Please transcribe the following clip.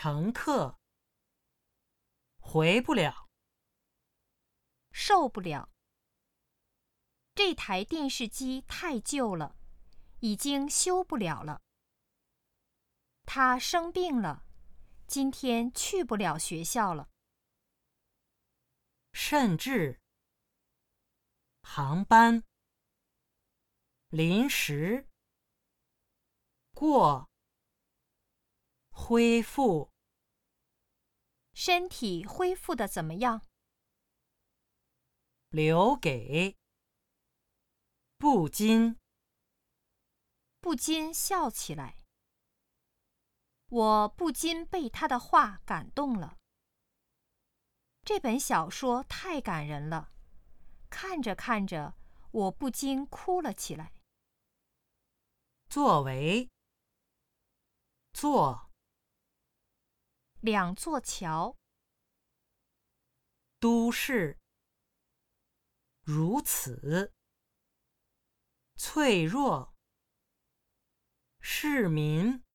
乘客，回不了， 受不了。这台电视机太旧了，已经修不了了。他生病了，今天去不了学校了。 甚至，航班，临时，过，恢复。 身体恢复得怎么样？ 留给，不禁， 不禁笑起来。我不禁被他的话感动了。这本小说太感人了，看着看着，我不禁哭了起来。 作为，做， 两座桥， 都市，如此，脆弱，市民。